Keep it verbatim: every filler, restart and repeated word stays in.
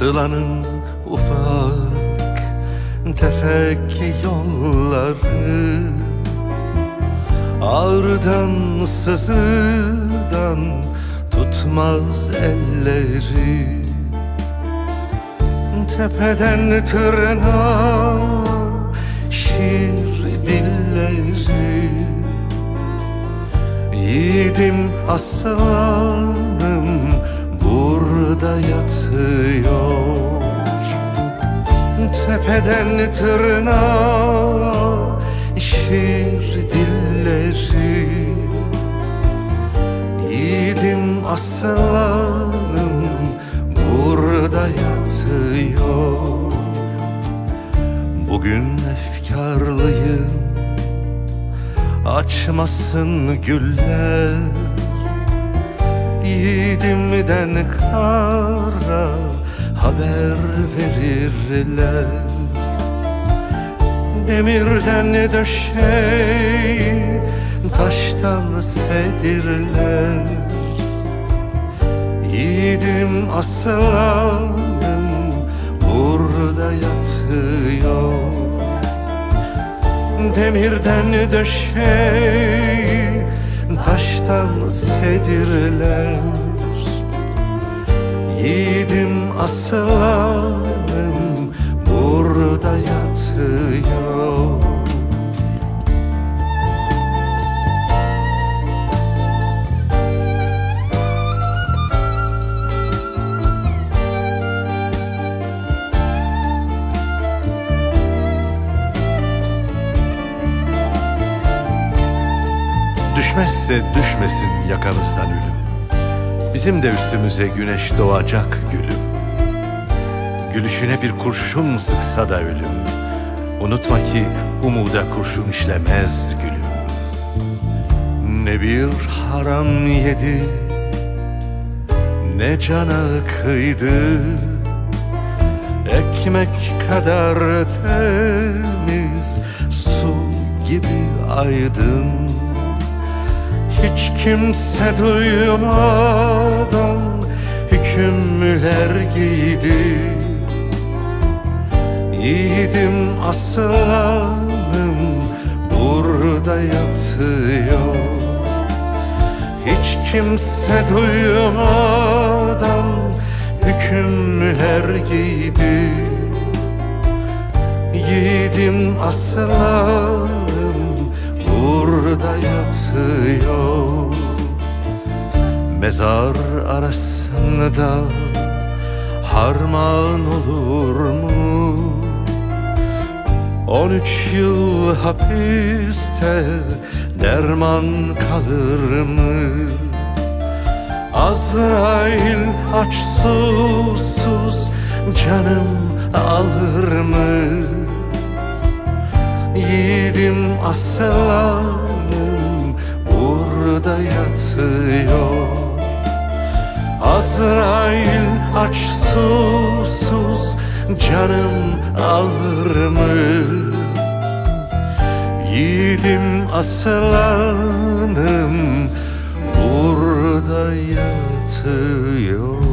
Sıla'nın ufak tefek yolları, ağrıdan sızıdan tutmaz elleri. Tepeden tırnağa şiir dilleri, yiğidim aslanım burada yatıyor. Tepeden tırnağa şiir dilleri, yiğidim aslanım burada yatıyor. Bugün efkarlıyım, açmasın güller, yiğidimden kara haber verirler. Demirden döşeyi taştan sedirler, yiğidim aslanım burada yatıyor. Demirden döşeyi taştan sedirler, yiğidim aslanım burada yatıyor. Düşmezse düşmesin yakamızdan ölüm, bizim de üstümüze güneş doğacak gülüm. Gülüşüne bir kurşun sıksa da ölüm, unutma ki umuda kurşun işlemez gülüm. Ne bir haram yedi, ne cana kıydı, ekmek kadar temiz, su gibi aydın. Hiç kimse duymadan hükümler giydi, yiğidim aslanım burada yatıyor. Hiç kimse duymadan hükümler giydi, yiğidim aslanım burada yatıyor. Mezar arasında harman olur mu? On üç yıl hapiste derman kalır mı? Azrail aç susuz canım alır mı? Yiğidim aslanım burada yatıyor. Azrail aç susuz canım alır mı? Yiğidim aslanım burada yatıyor.